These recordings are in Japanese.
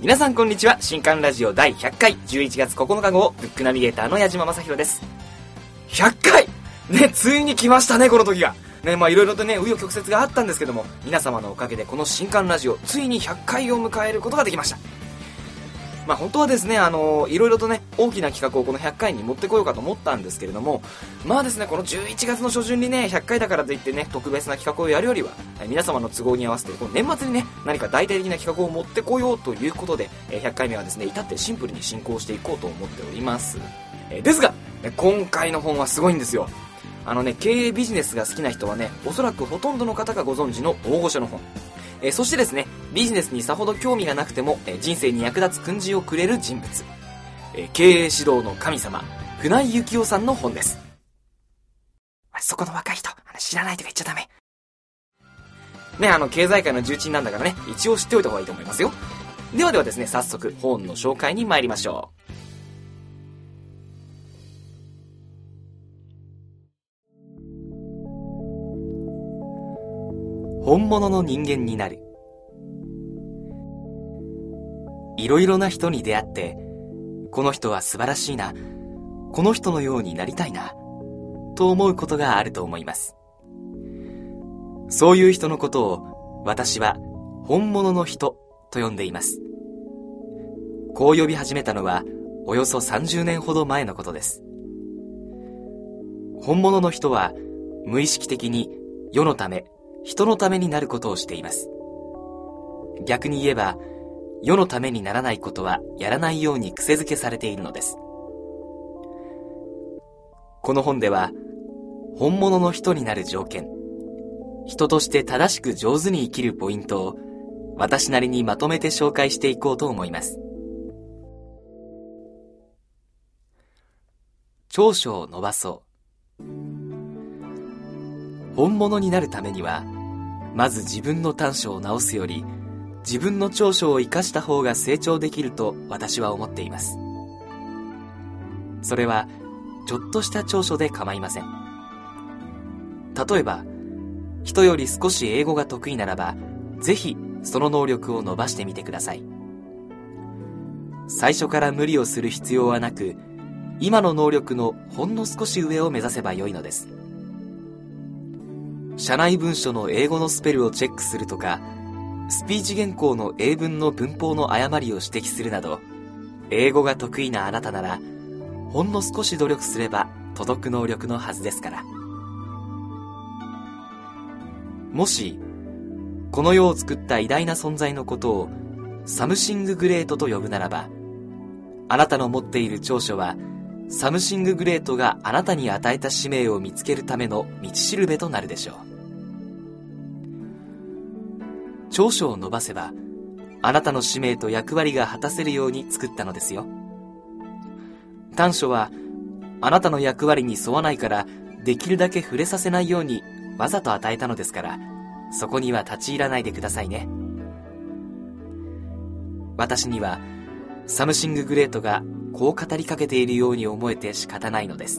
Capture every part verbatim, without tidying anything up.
皆さんこんにちは。新刊ラジオだいひゃっかいじゅういちがつここのか号ブックナビゲーターの矢島正宏です。ひゃっかいね、ついに来ましたね、この時がね。まあいろいろとね、紆余曲折があったんですけども、皆様のおかげでこの新刊ラジオついにひゃっかいを迎えることができました。まあ本当はですね、あのいろいろとね、大きな企画をこのひゃっかいに持ってこようかと思ったんですけれども、まあですね、このじゅういちがつの初旬にね、ひゃっかいだからといってね、特別な企画をやるよりは、皆様の都合に合わせてこの年末にね、何か大々的な企画を持ってこようということで、ひゃっかいめはですね、至ってシンプルに進行していこうと思っております。ですが今回の本はすごいんですよ。あのね、経営ビジネスが好きな人はね、おそらくほとんどの方がご存知の大御所の本。えー、そしてですね、ビジネスにさほど興味がなくても、えー、人生に役立つ訓示をくれる人物、えー、経営指導の神様、船井幸雄さんの本です。そこの若い人、知らないとか言っちゃダメね。あの経済界の重鎮なんだからね、一応知っておいた方がいいと思いますよ。ではではですね、早速本の紹介に参りましょう。本物の人間になる。いろいろな人に出会って、この人は素晴らしいな、この人のようになりたいな、と思うことがあると思います。そういう人のことを私は本物の人と呼んでいます。こう呼び始めたのはおよそさんじゅうねんほど前のことです。本物の人は無意識的に世のため、人のためになることをしています。逆に言えば、世のためにならないことはやらないように癖づけされているのです。この本では、本物の人になる条件、人として正しく上手に生きるポイントを私なりにまとめて紹介していこうと思います。長所を伸ばそう。本物になるためには、まず自分の短所を直すより、自分の長所を生かした方が成長できると私は思っています。それは、ちょっとした長所で構いません。例えば、人より少し英語が得意ならば、ぜひその能力を伸ばしてみてください。最初から無理をする必要はなく、今の能力のほんの少し上を目指せばよいのです。社内文書の英語のスペルをチェックするとか、スピーチ原稿の英文の文法の誤りを指摘するなど、英語が得意なあなたなら、ほんの少し努力すれば届く能力のはずですから。もし、この世を作った偉大な存在のことをサムシンググレートと呼ぶならば、あなたの持っている長所は、サムシンググレートがあなたに与えた使命を見つけるための道しるべとなるでしょう。長所を伸ばせば、あなたの使命と役割が果たせるように作ったのですよ。短所は、あなたの役割に沿わないから、できるだけ触れさせないようにわざと与えたのですから、そこには立ち入らないでくださいね。私には、サムシンググレートがこう語りかけているように思えて仕方ないのです。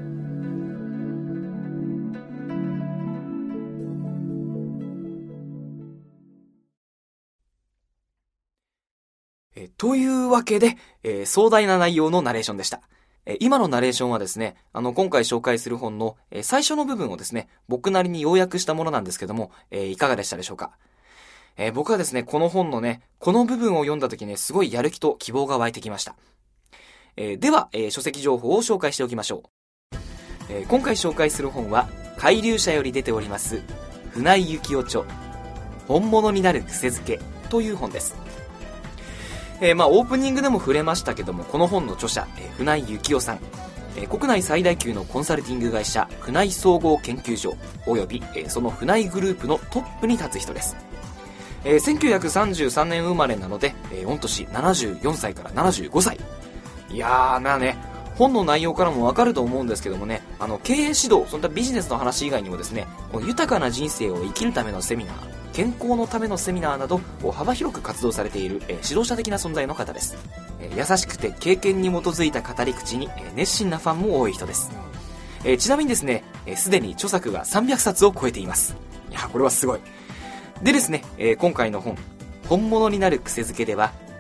えというわけで、えー、壮大な内容のナレーションでした。えー、今のナレーションはですね、あの今回紹介する本の、えー、最初の部分をですね、僕なりに要約したものなんですけども、えー、いかがでしたでしょうか。えー、僕はですね、この本のね、この部分を読んだ時ね、すごいやる気と希望が湧いてきました。えー、では、えー、書籍情報を紹介しておきましょう。えー、今回紹介する本は、海流社より出ております、船井幸雄著、本物になる癖づけという本です。えー、まあオープニングでも触れましたけども、この本の著者、えー、船井幸雄さん、えー、国内最大級のコンサルティング会社、船井総合研究所、および、えー、その船井グループのトップに立つ人です。えー、せんきゅうひゃくさんじゅうさんねん生まれなので、えー、御年ななじゅうよんさいからななじゅうごさい。いやーなね、本の内容からもわかると思うんですけどもね、あの経営指導、そんなビジネスの話以外にもですね、豊かな人生を生きるためのセミナー、健康のためのセミナーなど幅広く活動されている、えー、指導者的な存在の方です。えー、優しくて経験に基づいた語り口に、えー、熱心なファンも多い人です。えー、ちなみにですね、す、えー、でに著作がさんびゃくさつを超えています。いやこれはすごい。でですね、えー、今回の本、本物になる癖づけでは、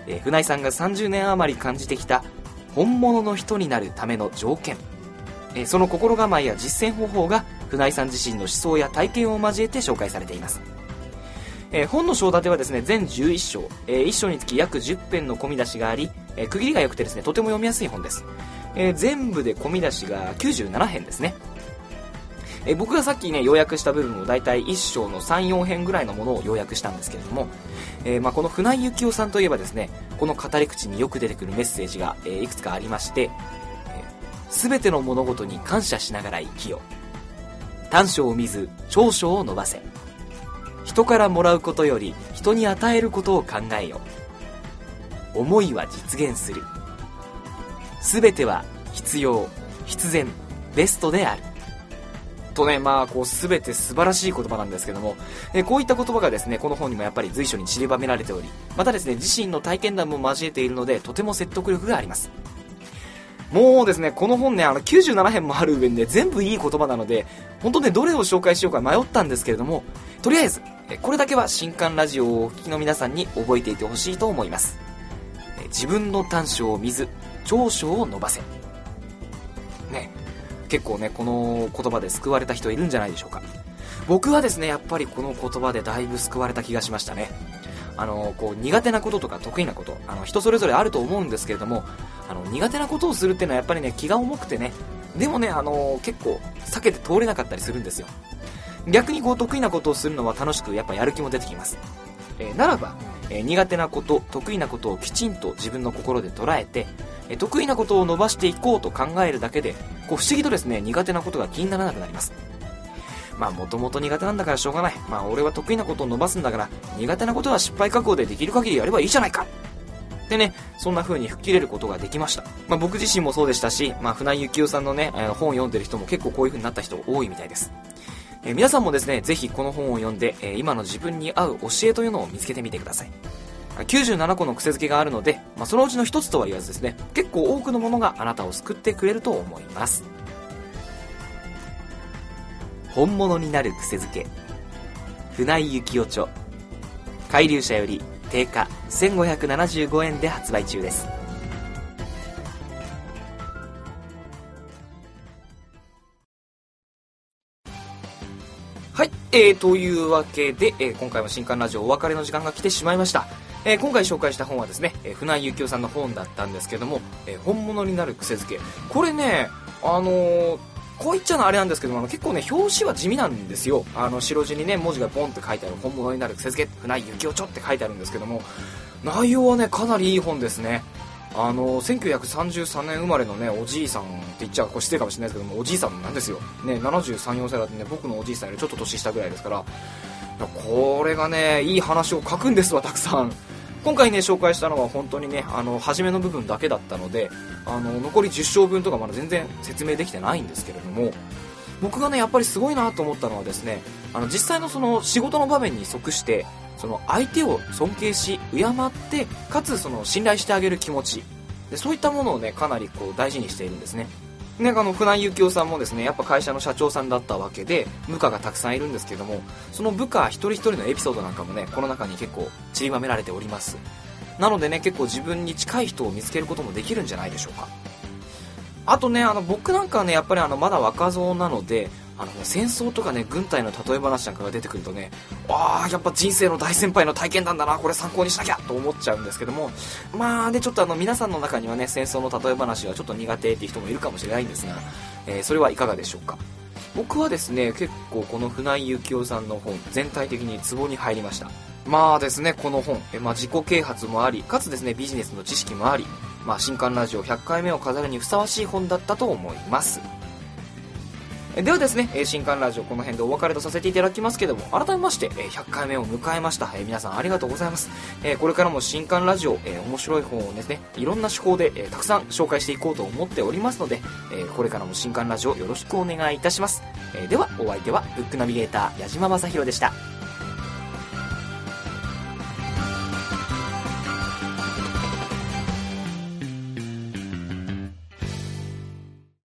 えー、船井さんがさんじゅうねん余り感じてきた本物の人になるための条件、えー、その心構えや実践方法が船井さん自身の思想や体験を交えて紹介されています。えー、本の章立てはですね、全じゅういっ章、えー、いっ章につき約じゅっペンの込み出しがあり、えー、区切りが良くてですね、とても読みやすい本です。えー、全部で込み出しがきゅうじゅうなな編ですね。えー、僕がさっきね要約した部分をだいたいいっ章のさん、よん編ぐらいのものを要約したんですけれども、えーまあ、この船井幸雄さんといえばですね、この語り口によく出てくるメッセージが、えー、いくつかありまして、すべ、えー、ての物事に感謝しながら生きよ、短所を見ず長所を伸ばせ、人からもらうことより人に与えることを考えよ、思いは実現する、すべては必要、必然、ベストであるとね、まあこう全て素晴らしい言葉なんですけども、えこういった言葉がですねこの本にもやっぱり随所に散りばめられており、またですね自身の体験談も交えているのでとても説得力があります。もうですねこの本ねあのきゅうじゅうなな編もある上にね全部いい言葉なので、本当ねどれを紹介しようか迷ったんですけれども、とりあえずこれだけは新刊ラジオをお聞きの皆さんに覚えていてほしいと思います。自分の短所を見ず長所を伸ばせね。結構ねこの言葉で救われた人いるんじゃないでしょうか。僕はですねやっぱりこの言葉でだいぶ救われた気がしましたね。あのこう苦手なこととか得意なこと、あの人それぞれあると思うんですけれども、あの苦手なことをするっていうのはやっぱりね気が重くてね、でもねあの結構避けて通れなかったりするんですよ。逆にこう得意なことをするのは楽しくやっぱやる気も出てきます。えー、ならば、えー、苦手なこと得意なことをきちんと自分の心で捉えて、えー、得意なことを伸ばしていこうと考えるだけで、こう不思議とですね苦手なことが気にならなくなります。まあもともと苦手なんだからしょうがない、まあ俺は得意なことを伸ばすんだから苦手なことは失敗覚悟でできる限りやればいいじゃないかでね、そんな風に吹っ切れることができました。まあ僕自身もそうでしたし、まあ船井幸雄さんのね、えー、本を読んでる人も結構こういう風になった人多いみたいです。えー、皆さんもですねぜひこの本を読んで、えー、今の自分に合う教えというのを見つけてみてください。きゅうじゅうななこの癖づけがあるので、まあ、そのうちの一つとは言わずですね、結構多くのものがあなたを救ってくれると思います。本物になる癖づけ、船井幸雄著、海流社より定価せんごひゃくななじゅうごえんで発売中です。はい、えー、というわけで、えー、今回も新刊ラジオお別れの時間が来てしまいました。えー、今回紹介した本はですね、えー、船井幸雄さんの本だったんですけども、えー、本物になる癖づけ、これねあのーこう言っちゃうのあれなんですけども、あの結構ね表紙は地味なんですよ。あの白地にね文字がボンって書いてある、本物になる癖づけ船井幸雄著って書いてあるんですけども、内容はねかなりいい本ですね。あのせんきゅうひゃくさんじゅうさんねん生まれのねおじいさんって言っちゃこれ失礼かもしれないですけども、おじいさんなんですよね。ななじゅうさん、よんさいだってね、僕のおじいさんよりちょっと年下ぐらいですから、これがねいい話を書くんですわ、たくさん。今回ね紹介したのは本当にねあの初めの部分だけだったので、あの残りじゅっ章分とかまだ全然説明できてないんですけれども、僕がねやっぱりすごいなと思ったのはですね、あの実際のその仕事の場面に即してその相手を尊敬し敬ってかつその信頼してあげる気持ちで、そういったものをねかなりこう大事にしているんですね。ね、あの船井幸雄さんもですねやっぱ会社の社長さんだったわけで部下がたくさんいるんですけども、その部下一人一人のエピソードなんかもねこの中に結構散りばめられております。なのでね結構自分に近い人を見つけることもできるんじゃないでしょうか。あとねあの僕なんかはねやっぱりあのまだ若造なので、あのね戦争とかね軍隊の例え話なんかが出てくるとね、あーやっぱ人生の大先輩の体験談だな、これ参考にしなきゃと思っちゃうんですけども、まあでちょっとあの皆さんの中にはね戦争の例え話はちょっと苦手っていう人もいるかもしれないんですが、えー、それはいかがでしょうか。僕はですね結構この船井幸雄さんの本全体的にツボに入りました。まあですねこの本、え、まあ、自己啓発もありかつですねビジネスの知識もあり、まあ、新刊ラジオひゃっかいめを飾るにふさわしい本だったと思います。ではですね新刊ラジオこの辺でお別れとさせていただきますけども、改めましてひゃっかいめを迎えました。皆さんありがとうございます。これからも新刊ラジオ面白い本をですねいろんな手法でたくさん紹介していこうと思っておりますので、これからも新刊ラジオよろしくお願いいたします。ではお相手はブックナビゲーター矢島正宏でした。